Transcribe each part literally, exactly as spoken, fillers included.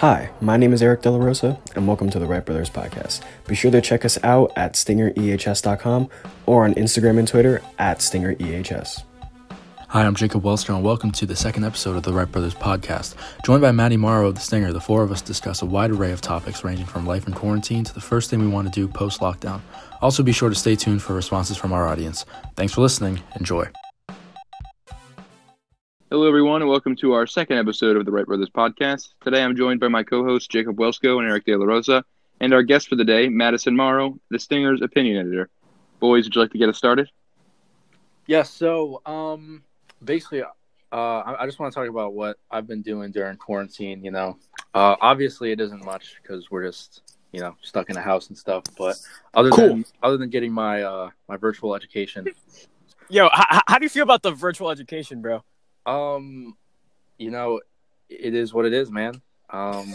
Hi, my name is Eric De La Rosa, and welcome to the Wright Brothers Podcast. Be sure to check us out at stinger e h s dot com or on Instagram and Twitter at stinger e h s. Hi, I'm Jacob Wellster, and welcome to the second episode of the Wright Brothers Podcast. Joined by Maddie Morrow of The Stinger, the four of us discuss a wide array of topics ranging from life in quarantine to the first thing we want to do post-lockdown. Also, be sure to stay tuned for responses from our audience. Thanks for listening. Enjoy. Hello, everyone, and welcome to our second episode of the Wright Brothers Podcast. Today, I'm joined by my co-hosts, Jacob Welsko and Eric De La Rosa, and our guest for the day, Madison Morrow, The Stinger's opinion editor. Boys, would you like to get us started? Yeah, so um, basically, uh, I, I just want to talk about what I've been doing during quarantine, you know. Uh, obviously, it isn't much because we're just, you know, stuck in a house and stuff, but other Cool. than other than getting my uh, my virtual education, Yo, h- how do you feel about the virtual education, bro? um, you know, it is what it is, man. Um,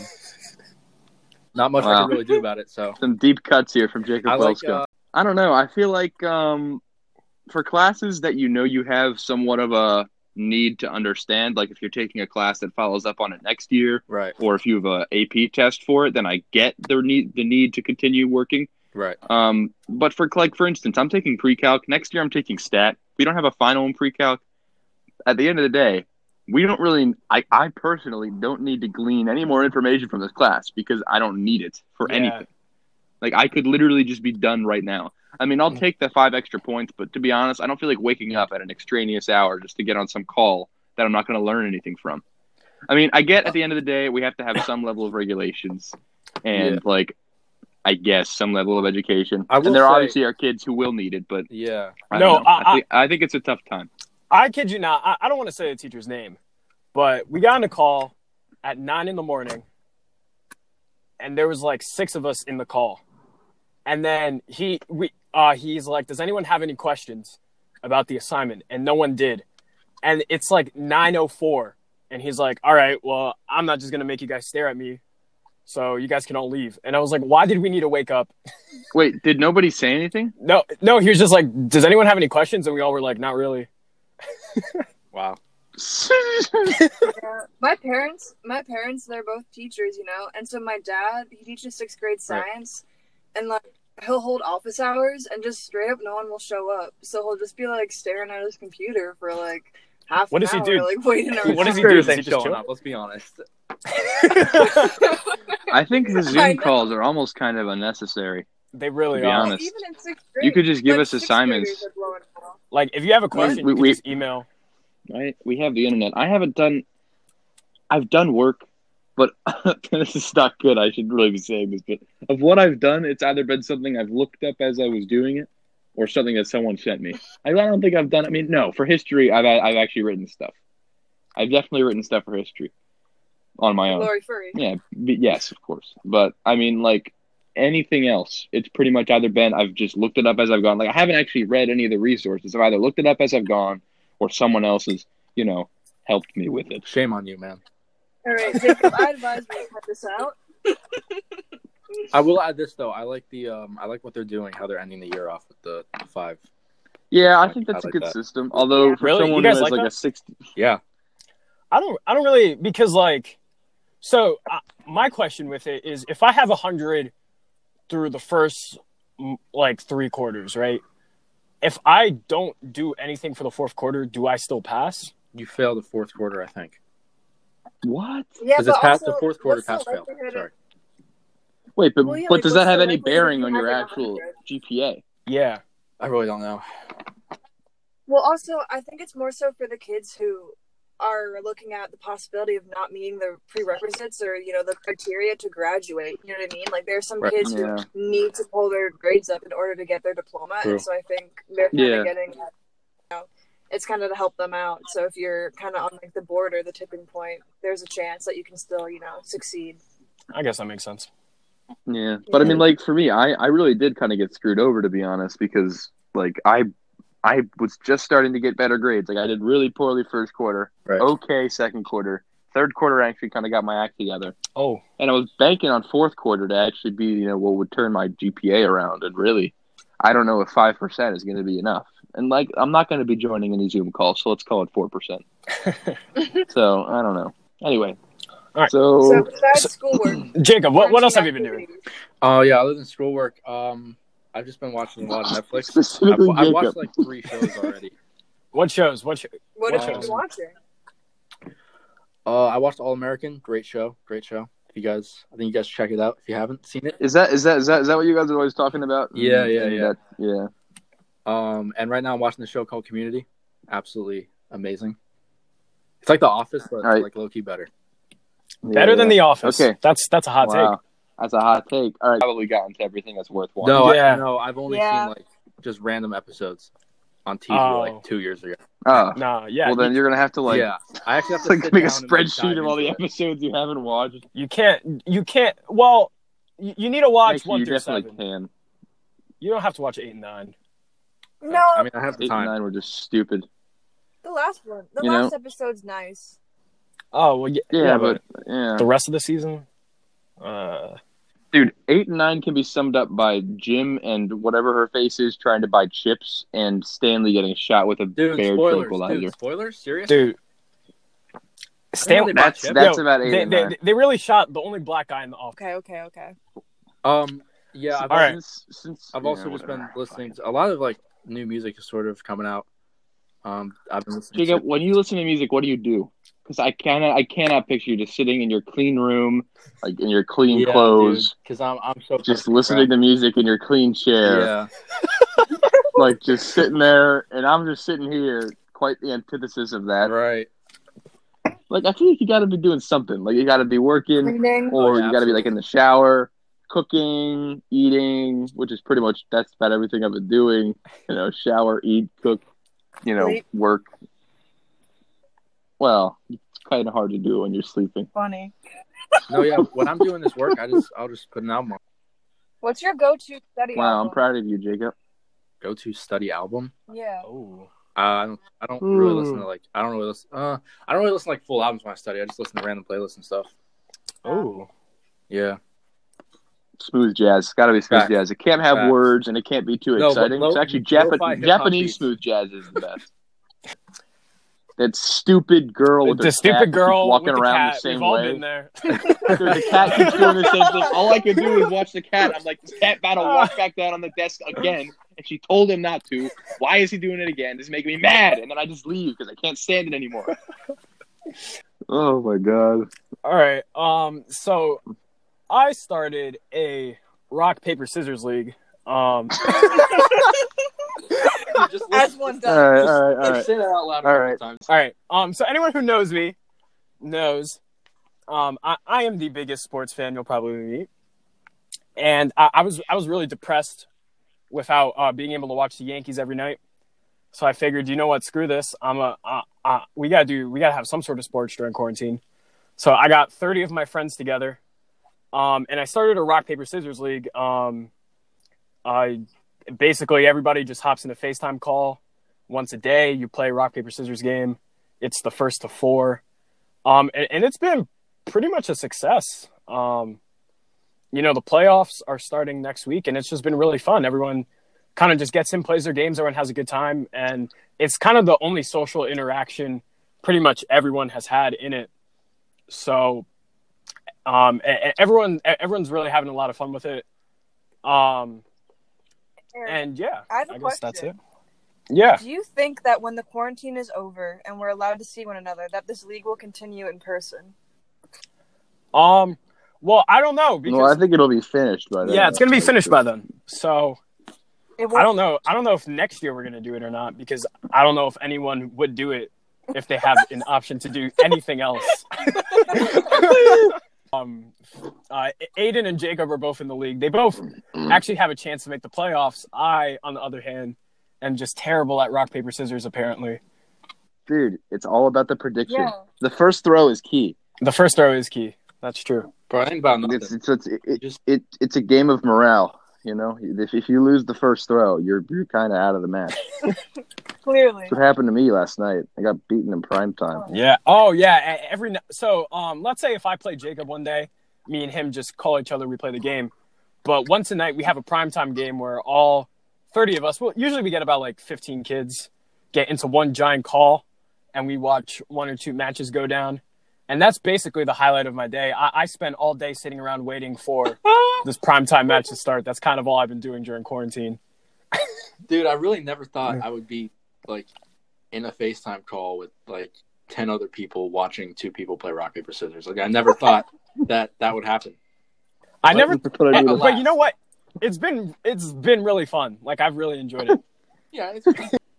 not much I Wow. can really do about it, so. Some deep cuts here from Jacob I like, Welsko. uh, I don't know. I feel like um, for classes that you know you have somewhat of a need to understand, like if you're taking a class that follows up on it next year, Right, or if you have a A P test for it, then I get the need the need to continue working. right. Um, but for like for instance, I'm taking pre-calc next year. I'm taking stat. We don't have a final in pre-calc. At the end of the day, we don't really. I, I personally don't need to glean any more information from this class because I don't need it for Yeah. anything. Like I could literally just be done right now. I mean, I'll take the five extra points, but to be honest, I don't feel like waking up at an extraneous hour just to get on some call that I'm not going to learn anything from. I mean, I get at the end of the day, we have to have some level of regulations and Yeah. like, I guess some level of education. I will and there say- obviously are kids who will need it, but Yeah, I No, don't know. I- I, think, I think it's a tough time. I kid you not. I, I don't want to say the teacher's name, but we got on a call at nine in the morning, and there was like six of us in the call. And then he we uh he's like, "Does anyone have any questions about the assignment?" And no one did. And it's like nine oh four, and he's like, "All right, well, I'm not just gonna make you guys stare at me, so you guys can all leave." And I was like, "Why did we need to wake up?" Wait, did nobody say anything? No, no. He was just like, "Does anyone have any questions?" And we all were like, "Not really." wow. Yeah. My parents, my parents, they're both teachers, you know, and so my dad, he teaches sixth grade science, and like he'll hold office hours, and just straight up, no one will show up. So he'll just be like staring at his computer for like half What an does he hour, do? like waiting. around. What does he Sure, do? ain't Does he just showing chill? up, let's be honest. I think the I Zoom know. calls are almost kind of unnecessary. They really To be are. honest. Even in sixth grade, You could just give like, us sixth assignments. graders are blowing it off. Like, if you have a question, We- you can we- just email. Right? We have the internet. I haven't done I've done work, but this is not good. I should really be saying this, but of what I've done, it's either been something I've looked up as I was doing it or something that someone sent me. I don't think I've done I mean, no, for history, I've I've actually written stuff. I've definitely written stuff for history on my own. Lori Furry. Yeah, b- yes, of course. But I mean, like anything else, it's pretty much either been I've just looked it up as I've gone. Like I haven't actually read any of the resources. I've either looked it up as I've gone, or someone else has, you know, helped me with it. Shame on you, man. All right, Jacob, I advise we cut this out. I will add this though. I like the um. I like what they're doing. How they're ending the year off with the five. Yeah, I I- think that's I a like good that. system. Although Yeah. for Really? someone You who guys has like like that? a sixty, Yeah. I don't. I don't really because like, so uh, my question with it is, if I have a hundred through the first mm, like three quarters, right? If I don't do anything for the fourth quarter, do I still pass? You failed the fourth quarter, I think. what? Yeah, Because but it's past also, the fourth quarter what's the pass fail. likelihood of- Sorry. Wait, but Well, yeah, but like, does what's that have the any likelihood bearing of on you your having a actual hundred? G P A? Yeah. I really don't know. Well, also, I think it's more so for the kids who are looking at the possibility of not meeting the prerequisites or, you know, the criteria to graduate. You know what I mean? Like, there are some Right. kids Yeah. who need to pull their grades up in order to get their diploma. True. And so I think they're kind Yeah. of getting, you know, it's kind of to help them out. So if you're kind of on, like, the border, the tipping point, there's a chance that you can still, you know, succeed. I guess that makes sense. Yeah, but I mean, like for me, I, I really did kind of get screwed over, to be honest, because like I I was just starting to get better grades. Like I did really poorly first quarter, Right. okay second quarter, third quarter I actually kind of got my act together, Oh, and I was banking on fourth quarter to actually be, you know, what would turn my G P A around. And really, I don't know if five percent is going to be enough. And like I'm not going to be joining any Zoom calls, so let's call it four percent. So I don't know. Anyway, right. So, So besides schoolwork, Jacob, what, what else have you quarantine been doing? activities. Oh yeah, other than schoolwork, um, I've just been watching a lot of Netflix. I've, specifically I've Jacob. watched like three shows already. What shows? What show? What What have you shows? been watching? Uh, I watched All American. Great show. Great show. If you guys, I think you guys should check it out if you haven't seen it. Is that is that is that is that what you guys are always talking about? Yeah, And- yeah, and yeah. that- yeah. Um, and right now I'm watching the show called Community. Absolutely amazing. It's like The Office, but All right. like low key better. Better Yeah, than yeah. The Office. Okay. That's that's a hot Wow. take. That's a hot take. All right. Probably got into everything that's worth watching. No, Yeah. I, no, I've only Yeah. seen like just random episodes on T V Oh. like two years ago. Oh. Nah, yeah. Well, then you, you're gonna have to like, yeah, I actually have to like sit make a down and, like, spreadsheet dive of all the into it. episodes you haven't watched. you can't. You can't. Well, you, you need to watch Actually, one you through definitely seven. can. You don't have to watch eight and nine. No, I mean, I have the Eight and time. nine were just stupid. the last one. The You last know? episode's nice. Oh well, yeah. Yeah, yeah, but yeah, the rest of the season. Uh, dude, eight and nine can be summed up by Jim and whatever her face is trying to buy chips, and Stanley getting shot with a Dude, bear spoilers. tranquilizer. Dude, spoilers. Serious? dude. Stanley, they bought That's chips. that's Yo, about eight they, and they, nine. they really shot the only black guy in the office. Okay, okay, okay. Um, yeah, I've, All right. Since, since, I've yeah, also just been whatever. listening to a lot of like new music is sort of coming out. Um, I've been listening Jacob, to. when you listen to music, what do you do? Because I cannot, I cannot picture you just sitting in your clean room, like in your clean Yeah, clothes, because I'm I'm so just listening to music in your clean chair, Yeah, like just sitting there, and I'm just sitting here, quite the antithesis of that. right. Like I feel like you got to be doing something. Like you got to be working, Cleaning. or Oh, yeah, you got to be like in the shower, cooking, eating, which is pretty much that's about everything I've been doing. You know, shower, eat, cook, you know, Sleep. work. Well, it's kind of hard to do when you're sleeping. Funny. No, yeah. When I'm doing this work, I just I'll just put an album on. What's your go-to study Wow, I'm album? proud of you, Jacob. Go to study album. Yeah. Oh, Uh, I don't I don't really Ooh. listen to like I don't really listen. Uh, I don't really listen to like full albums when I study. I just listen to random playlists and stuff. oh. Yeah. Smooth jazz. It's got to be smooth Facts. jazz. It can't have Facts. words, and it can't be too No, but exciting. lo- it's actually lo-fi Jap- hip-hop Japanese beats. smooth jazz is the best. That stupid girl with The her stupid cat that girl keeps walking with the around cat. the same We've all way. been there. Dude, the cat keeps doing the same thing. All I could do is watch the cat. I'm like, this cat about to walk back down on the desk again, and she told him not to. Why is he doing it again? This is making me mad, and then I just leave because I can't stand it anymore. Oh my god! All right. Um. So, I started a rock paper scissors league. Um. Just As listen- one All does. right, just, all right, all like, right. say that out loud a All couple right. times. All right. Um. So anyone who knows me knows, um, I, I am the biggest sports fan you'll probably meet, and I, I was I was really depressed without uh, being able to watch the Yankees every night. So I figured, you know what? Screw this. I'm a uh, uh, we gotta do we gotta have some sort of sports during quarantine. So I got thirty of my friends together, um, and I started a rock paper scissors league. Um, I basically everybody just hops in a FaceTime call once a day. You play rock paper scissors game. It's the first to four, um, and, and it's been pretty much a success. Um, you know, the playoffs are starting next week, and it's just been really fun. Everyone kind of just gets in, plays their games, everyone has a good time, and it's kind of the only social interaction pretty much everyone has had in it. So, um, a- a- everyone everyone's really having a lot of fun with it. Um, and yeah, I have a guess question. that's it. Yeah. Do you think that when the quarantine is over and we're allowed to see one another, that this league will continue in person? Um. Well, I don't know because Well, I think it'll be finished by then. yeah, it's gonna be finished by then. So It I don't know. I don't know if next year we're gonna do it or not because I don't know if anyone would do it if they have an option to do anything else. um, uh, Aiden and Jacob are both in the league. They both actually have a chance to make the playoffs. I, on the other hand, am just terrible at rock paper scissors. Apparently, Dude, it's all about the prediction. Yeah. The first throw is key. the first throw is key. That's true. Bro, I ain't about nothing. It's it's it's it, Just- it, it's a game of morale. You know, if if you lose the first throw, you're you're kind of out of the match. Clearly. That's what happened to me last night. I got beaten in prime time. Yeah. Oh, yeah. e- Every n- so, um, let's say if I play Jacob one day, me and him just call each other. We play the game, but once a night we have a primetime game where all thirty of us. Well, usually we get about like fifteen kids get into one giant call, and we watch one or two matches go down, And that's basically the highlight of my day. I, I spent all day sitting around waiting for this primetime match to start. That's kind of all I've been doing during quarantine. Dude, I really never thought I would be like in a FaceTime call with like ten other people watching two people play rock paper scissors. Like I never thought that that would happen. I But- never, That's what I do. but you know what? It's been it's been really fun. Like I've really enjoyed it. Yeah, it's,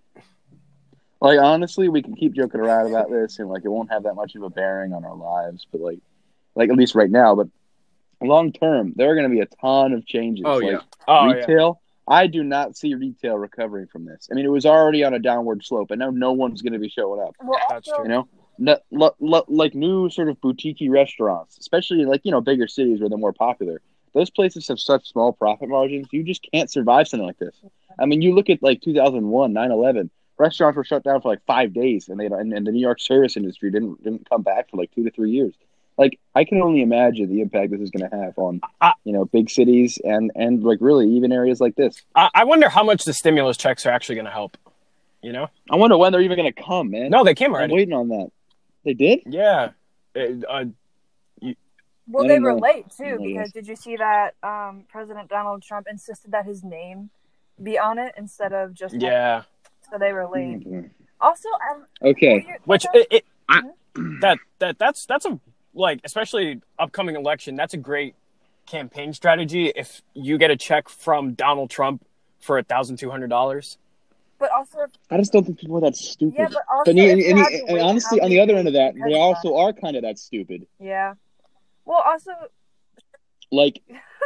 Like, honestly, we can keep joking around about this, and like it won't have that much of a bearing on our lives. But like, like at least right now, but long term, there are going to be a ton of changes. oh like, yeah. Oh yeah. retail, I do not see retail recovering from this. I mean, it was already on a downward slope, and now no one's going to be showing up. Well, That's also, true. You know, no, lo, lo, like new sort of boutique restaurants, especially like you know bigger cities where they're more popular. Those places have such small profit margins. You just can't survive something like this. I mean, you look at like two thousand one, nine eleven. Restaurants were shut down for like five days, and they and, and the New York service industry didn't didn't come back for like two to three years. Like, I can only imagine the impact this is going to have on, I- you know, big cities and, and like really even areas like this. I, I wonder how much the stimulus checks are actually going to help. You know? I wonder when they're even going to come, man. No, they came I'm already. waiting on that. They did? Yeah. It, uh, well, I they don't were know. late I too don't know, because did you see that um, President Donald Trump insisted that his name be on it instead of just yeah. so they were late. Mhm. Also, um, Okay. well, you- Which like, it, it I- that that that's that's a like especially upcoming election. That's a great campaign strategy. If you get a check from Donald Trump for a thousand two hundred dollars. but also, I just don't think people are that stupid. yeah, but also, But and, if you and- had to and wait honestly, how on the many other end of days that, because they of also that. are kind of that stupid. Yeah. Well, also, Like,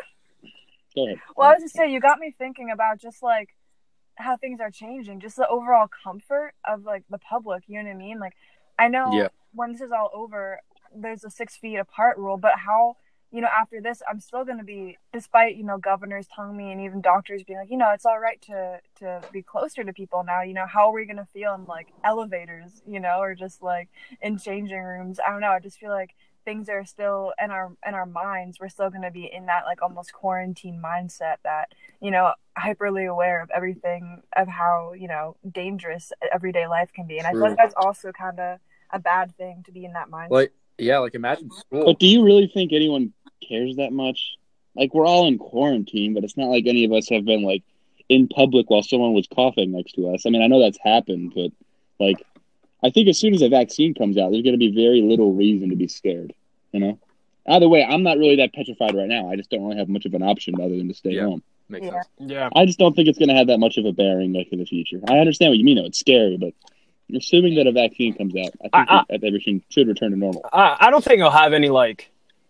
go ahead. well, I was just saying, you got me thinking about just like how things are changing, just the overall comfort of like the public. You know what I mean? Like, I know Yeah. when this is all over, there's a six feet apart rule, but how, you know, after this, I'm still going to be, despite, you know, governors telling me and even doctors being like, you know, it's all right to, to be closer to people now, you know, how are we going to feel in like elevators, you know, or just like in changing rooms? I don't know. I just feel like things are still in our, in our minds. We're still going to be in that like almost quarantine mindset that, you know, hyperly aware of everything of how, you know, dangerous everyday life can be. And I feel True. like that's also kind of a bad thing to be in that mindset. Like yeah, like imagine school. But do you really think anyone cares that much? Like, we're all in quarantine, but it's not like any of us have been like in public while someone was coughing next to us. I mean, I know that's happened, but like, I think as soon as a vaccine comes out, there's going to be very little reason to be scared. You know. Either way, I'm not really that petrified right now. I just don't really have much of an option other than to stay Yeah. home. Makes Yeah. sense. Yeah. I just don't think it's going to have that much of a bearing like in the future. I understand what you mean, though. It's scary, but assuming that a vaccine comes out, I think I- I- that everything should return to normal. I, I don't think it'll have any like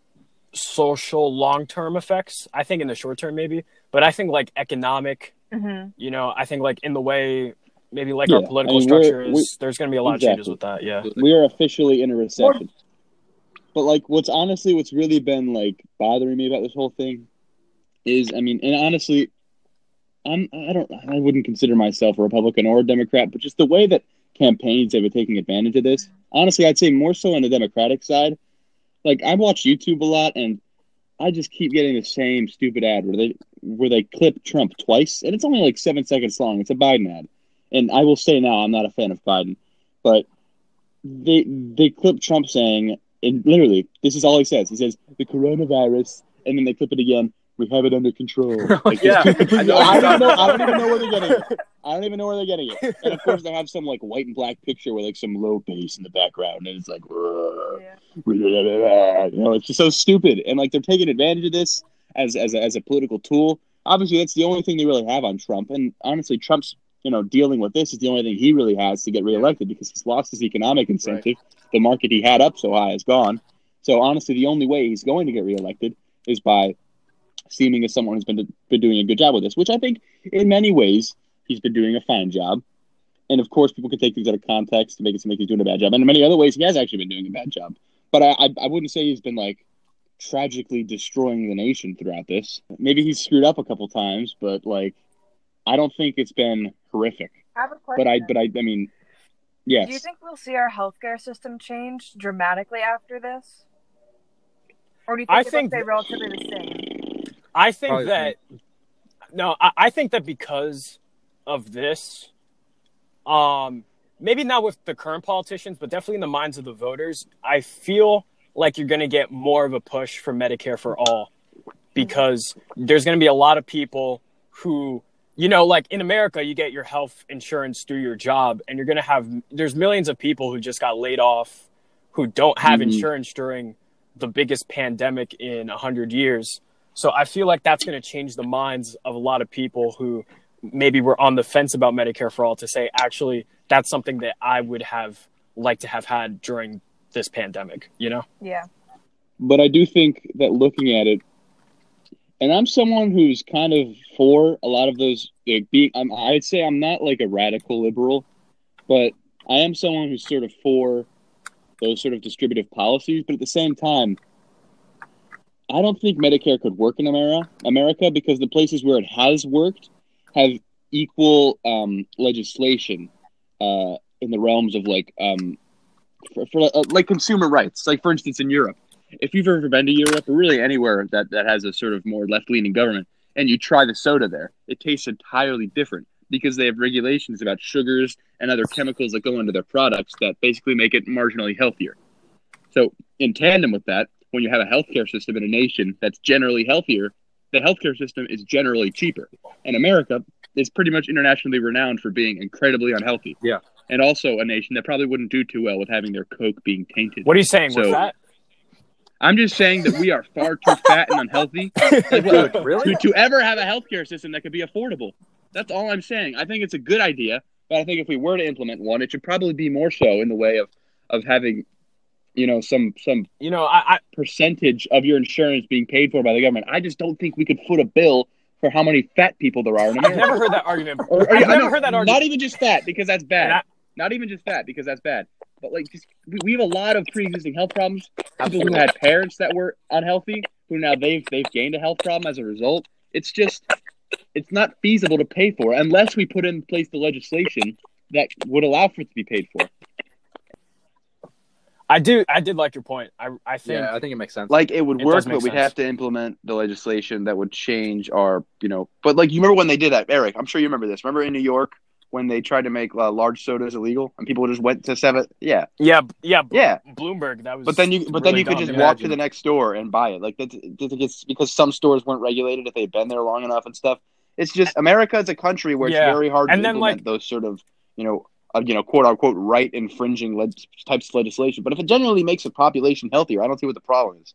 social long term effects. I think in the short term maybe, but I think like economic, Mm-hmm. you know, I think like in the way maybe like Yeah, our political I mean, we're- structure is, we- there's going to be a lot exactly. of changes with that. Yeah. We are officially in a recession. But like, what's honestly, what's really been like bothering me about this whole thing is, I mean, and honestly, I'm, I don't, I wouldn't consider myself a Republican or a Democrat, but just the way that campaigns have been taking advantage of this. Honestly, I'd say more so on the Democratic side. Like, I watch YouTube a lot, and I just keep getting the same stupid ad where they where they clip Trump twice, and it's only like seven seconds long. It's a Biden ad, and I will say now, I'm not a fan of Biden, but they they clip Trump saying, and literally, this is all he says. He says the coronavirus, and then they clip it again. We have it under control. Like, Yeah, it's- I know. I don't know. I don't even know where they're getting it. I don't even know where they're getting it. And of course, they have some like white and black picture with like some low bass in the background, and it's like, Yeah. you know, it's just so stupid. And like they're taking advantage of this as as a, as a political tool. Obviously, that's the only thing they really have on Trump. And honestly, Trump's you know dealing with this is the only thing he really has to get reelected because he's lost his economic incentive. The market he had up so high is gone. So honestly, the only way he's going to get reelected is by seeming as someone who's been been doing a good job with this, which I think in many ways he's been doing a fine job. And of course, people can take things out of context to make it seem like he's doing a bad job. And in many other ways, he has actually been doing a bad job. But I, I, I wouldn't say he's been like tragically destroying the nation throughout this. Maybe he's screwed up a couple times, but like I don't think it's been horrific. I have a question. But I, but I, I mean, yes. Do you think we'll see our healthcare system change dramatically after this? Or do you think I it will think- stay relatively the same? I think Probably that no, I, I think that because of this, um, maybe not with the current politicians, but definitely in the minds of the voters, I feel like you're going to get more of a push for Medicare for all, because there's going to be a lot of people who, you know, like in America, you get your health insurance through your job, and you're going to have, there's millions of people who just got laid off, who don't have mm-hmm. insurance during the biggest pandemic in a hundred years. So I feel like that's going to change the minds of a lot of people who maybe were on the fence about Medicare for all to say, actually, that's something that I would have liked to have had during this pandemic, you know? Yeah. But I do think that looking at it, and I'm someone who's kind of for a lot of those, like being, I'm, I'd say I'm not like a radical liberal, but I am someone who's sort of for those sort of distributive policies. But at the same time, I don't think Medicare could work in America, America because the places where it has worked have equal um, legislation uh, in the realms of like, um, for, for uh, like consumer rights. Like for instance, in Europe. If you've ever been to Europe or really anywhere that, that has a sort of more left-leaning government and you try the soda there, it tastes entirely different because they have regulations about sugars and other chemicals that go into their products that basically make it marginally healthier. So in tandem with that, when you have a healthcare system in a nation that's generally healthier, the healthcare system is generally cheaper. And America is pretty much internationally renowned for being incredibly unhealthy. Yeah. And also a nation that probably wouldn't do too well with having their Coke being tainted. What are you saying? So, What's that? I'm just saying that we are far too fat and unhealthy like, Dude, really? to, to ever have a healthcare system that could be affordable. That's all I'm saying. I think it's a good idea, but I think if we were to implement one, it should probably be more so in the way of, of having, you know, some some you know, I, I percentage of your insurance being paid for by the government. I just don't think we could foot a bill for how many fat people there are in America. I've never heard that argument. Or, or, I've I never know, heard that argument. Not even just fat, because that's bad. I, not even just fat, because that's bad. But like, just, we, we have a lot of pre-existing health problems. People who had parents that were unhealthy, who now they've they've gained a health problem as a result. It's just, it's not feasible to pay for unless we put in place the legislation that would allow for it to be paid for. I do. I did like your point. I I think. Yeah, I think it makes sense. Like it would It work, does make but we'd sense. have to implement the legislation that would change our, you know. But like you remember when they did that, Eric? I'm sure you remember this. Remember in New York when they tried to make uh, large sodas illegal and people just went to seven? Yeah, Yeah, yeah, yeah. Bloomberg. That was. But then you, but then really you could dumb, just yeah. walk to the next store and buy it. Like that's, it's because some stores weren't regulated if they'd been there long enough and stuff. It's just America is a country where Yeah. it's very hard And to then, implement like- those sort of, you know, uh, you know, quote unquote, right infringing leg- types of legislation. But if it generally makes a population healthier, I don't see what the problem is.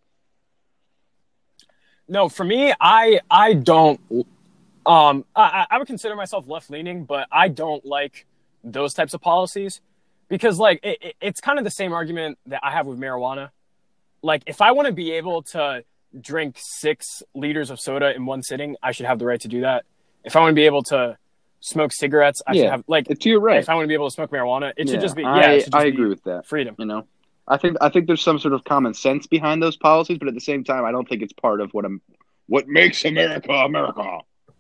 No, for me, I I don't. Um, I I would consider myself left leaning, but I don't like those types of policies because, like, it, it, it's kind of the same argument that I have with marijuana. Like, if I want to be able to drink six liters of soda in one sitting, I should have the right to do that. If I want to be able to smoke cigarettes, I should Yeah. have like. It's your right. If I want to be able to smoke marijuana, it should Yeah, just be. Yeah, I, it should just I be agree with that. freedom. You know, I think I think there's some sort of common sense behind those policies, but at the same time, I don't think it's part of what I'm, what makes America America.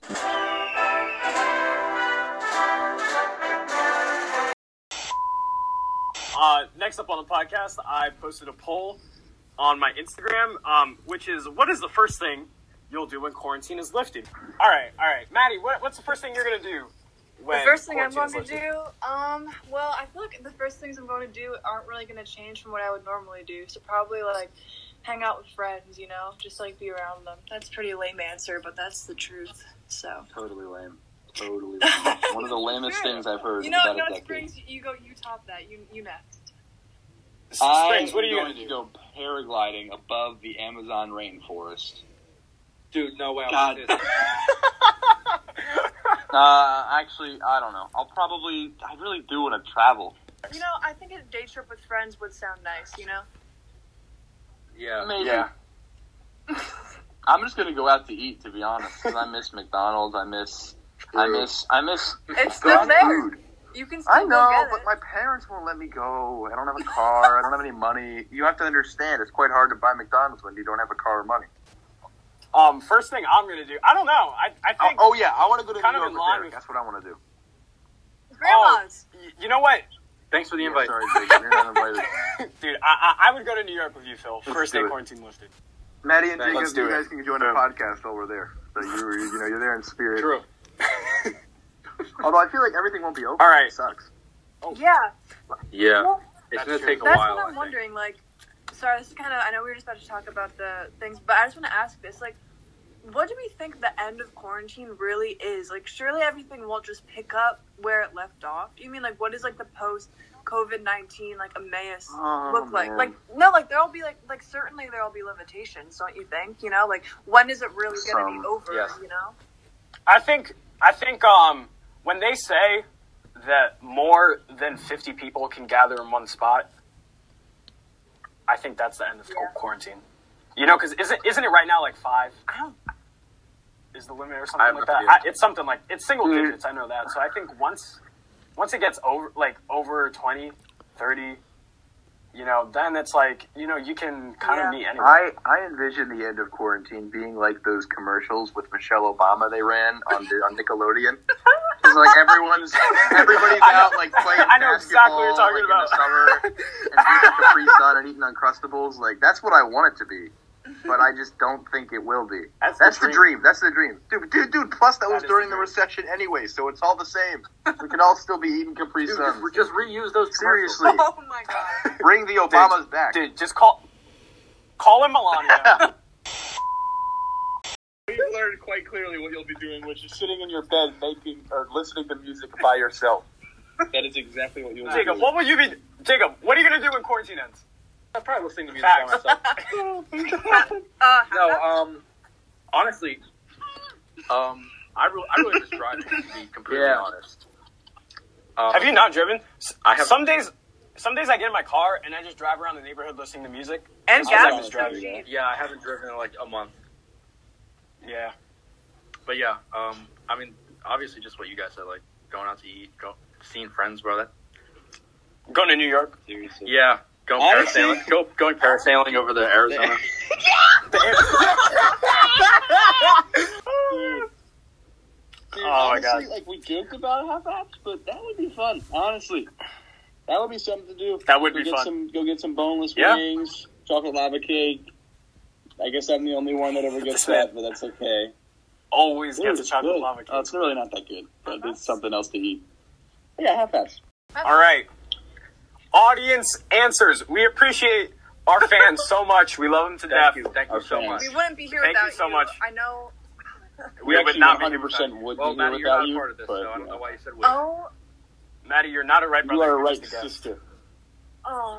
Uh, next up on the podcast, I posted a poll on my Instagram, um, which is, what is the first thing you'll do when quarantine is lifted? All right, all right. Maddie, what, what's the first thing you're going to do when The first thing I'm quarantine going is to lifted? do, um, well, I feel like the first things I'm going to do aren't really going to change from what I would normally do. So probably like hang out with friends, you know, just like be around them. That's a pretty lame answer, but that's the truth. So Totally lame. Totally lame. One of the lamest Sure. things I've heard you in know, about no, a decade. Springs, you go, you top that. You you next. Springs, what are you going going to do? go paragliding above the Amazon rainforest. Dude, no way. God. Uh, actually, I don't know. I'll probably, I really do want to travel. You know, I think a day trip with friends would sound nice. You know. Yeah. Maybe. Yeah. I'm just gonna go out to eat, to be honest, because I miss McDonald's. I miss, I miss, I miss. It's still good there. food. You can still I go know, get but it. my parents won't let me go. I don't have a car. I don't have any money. You have to understand, it's quite hard to buy McDonald's when you don't have a car or money. Um, first thing I'm going to do, I don't know. I, I Oh, think, oh yeah, I want to go to kind New of York in with line Eric. with- That's what I want to do. Grandma's. y- you know what? Thanks for the Yeah, invite. sorry, Jake, you're not invited. Dude, I, I, I would go to New York with you, Phil. Let's First do day it. quarantine lifted. Maddie and Let's Jacob, do you it. guys can join the podcast while we're there. So you, you know, you're there in spirit. True. Although I feel like everything won't be open. All right. It sucks. Yeah. Yeah, Well, it's That's gonna true. take a that's while. what I I'm think. wondering. Like, sorry, this is kind of. I know we were just about to talk about the things, but I just want to ask this. Like, what do we think the end of quarantine really is? Like, surely everything will just pick up where it left off. Do you mean like what is like the post COVID nineteen like Emmaus Oh, look like? man. Like, no, like there'll be like like certainly there'll be limitations, don't you think? You know, like when is it really gonna Some, be over? yes. You know. I think I think um when they say that more than fifty people can gather in one spot, I think that's the end of Yeah. quarantine. You know, because isn't isn't it right now like five? I don't. Is the limit or I something have like no that? idea. I, it's something like it's single Mm. digits. I know that. So I think once once it gets over like over twenty, thirty, you know, then it's like you know you can kind Yeah. of meet anywhere. I, I envision the end of quarantine being like those commercials with Michelle Obama they ran on the, on Nickelodeon. It's like everyone's everybody's I know- out like playing I know exactly what you're basketball, talking like, about. in the summer and drinking Capri Sun and eating Uncrustables. Like that's what I want it to be, but I just don't think it will be. That's, That's the the dream. dream. That's the dream, dude. Dude, dude. Plus, that was That is during the the dream. recession anyway, so it's all the same. We can all still be eating Capri Dude, Suns. just, just reuse those commercials. Seriously, Oh my god. bring the Obamas back. Dude, just call call him Melania. We've learned quite clearly what you'll be doing, which is sitting in your bed making or listening to music by yourself. That is exactly what you'll Jacob, what will you be? Jacob, what are you gonna do when quarantine ends? I'm probably listening to music by Facts. myself. Uh, No, um, honestly, um, I really, I really just drive. To be completely Yeah. honest. Um, Have you not driven? S- I have- Some days, some days I get in my car and I just drive around the neighborhood listening to music. and Sounds gas like is it's so driving. cheap. Yeah, I haven't driven in like a month. Yeah. But yeah, um, I mean, obviously, just what you guys said, like going out to eat, go seeing friends, brother. Going to New York. Seriously. Yeah, going Honestly- parasailing, go going parasailing over the Arizona. Dude, Oh my honestly, God. like we joked about it half-assed, but that would be fun. Honestly, that would be something to do. That would go be get fun. Some, go get some boneless Yeah. wings, chocolate lava cake. I guess I'm the only one that ever gets that, but that's okay. Always Ooh, gets a it's chocolate good. lava cake. Oh, it's really not that good, but it's something else to eat. Yeah, half-assed. All right. Audience answers. We appreciate our fans so much. We love them to death. Thank you, thank Our you so fans. much. We wouldn't be here Thank you without so much. I know. We would actually not be one hundred percent would Well, be here Maddie, you're without not a you, part of this, but, so I don't you know know. why you said we. Oh. Maddie, you're not a right brother. You are a you're right just a guest. sister. Oh.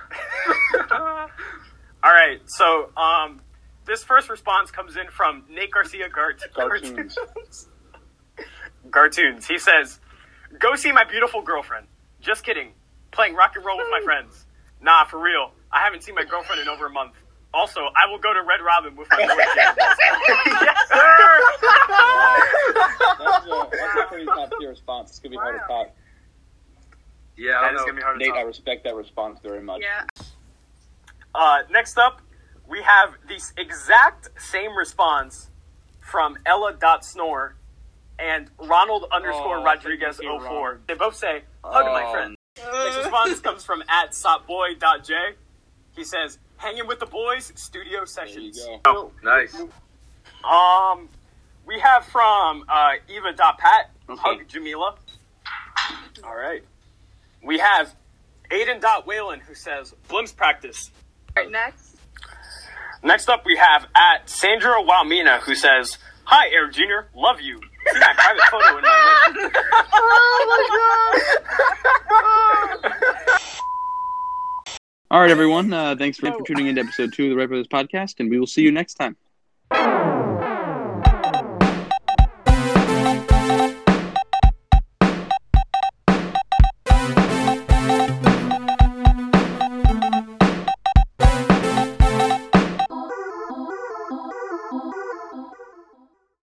All right. So, um, this first response comes in from Nate Garcia Gart- Cartoons. Cartoons. He says, "Go see my beautiful girlfriend. Just kidding. Playing rock and roll with my friends. Nah, for real. I haven't seen my girlfriend in over a month. Also, I will go to Red Robin with my boy James." Yes, sir. That's a, that's a pretty top tier response. It's gonna be hard to Wow. top. Yeah, I That don't is know. gonna be hard to Nate, I top. respect that response very much. Yeah. Uh, next up, we have the s- exact same response from Ella.snore and Ronald underscore Oh, Rodriguez thank you, oh four. Ronald. They both say, hug my Oh. friend. Next response comes from at sopboy.j. He says, hanging with the boys, studio There you sessions. go. Nice. Um, we have from uh, Eva.pat, Okay. hug Jamila. All right. We have Aiden.Whalen who says, Blimps practice. All right, next. Next up, we have at Sandra Walmina, who says, "Hi, Eric Junior Love you. See my private photo in my link." All right, everyone. Uh, thanks for, for tuning into episode two of the Red Brothers Podcast, and we will see you next time.